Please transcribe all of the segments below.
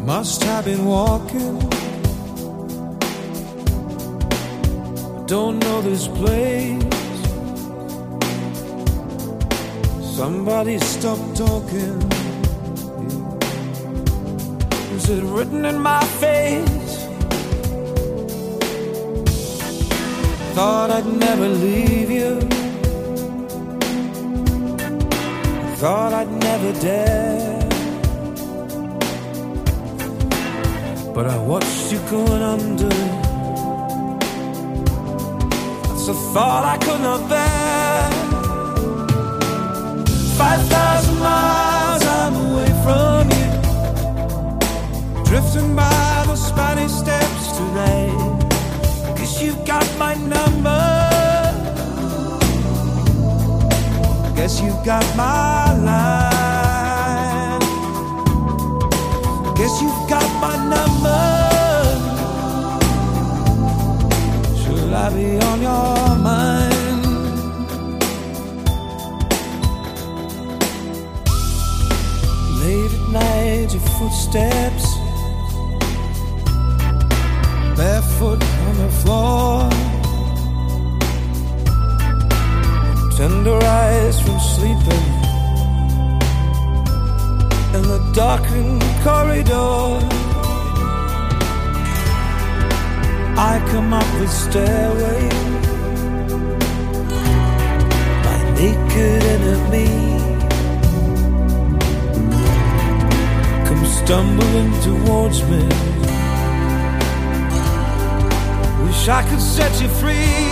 Must have been walking. Don't know this place. Somebody stop talking. Is it written in my face? Thought I'd never leave you. Thought I'd never dare. But I watched you going under. That's a thought I could not bear. 5,000 miles I'm away from you, drifting by the Spanish Steps today. Guess you've got my number. Guess you've got my line. Guess you've got my number. Should I be on your mind? Late at night, your footsteps, barefoot on the floor, tender eyes from sleeping in the darkened corridor. I come up the stairway, my naked enemy comes stumbling towards me. Wish I could set you free.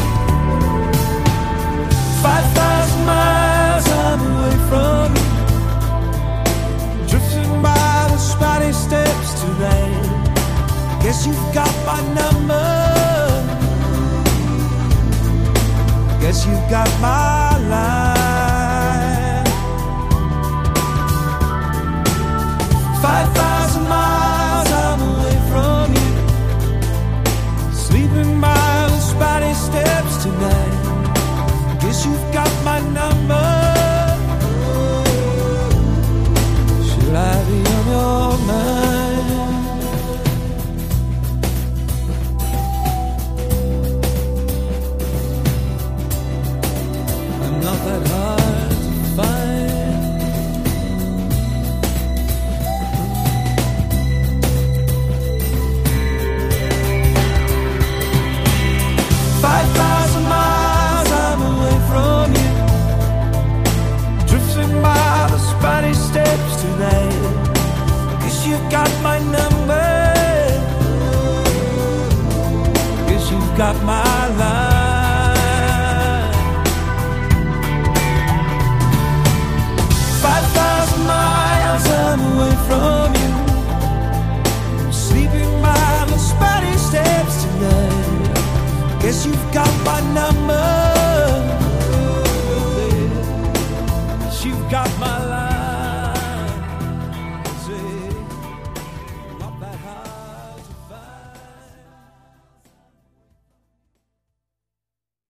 5,000 miles I'm away from you, drifting by the Spanish Steps tonight. Guess you've got my number. Guess you've got my line. 5,000 miles I'm away from you, sleeping by the Spanish Steps tonight. Guess you've got my number. Should I be on your mind? I'm not that hard to find. 5,000 miles I'm away from you, drifting by the Spanish Steps tonight. Guess you've got my number. Guess you've got my line. 5,000 miles I'm away from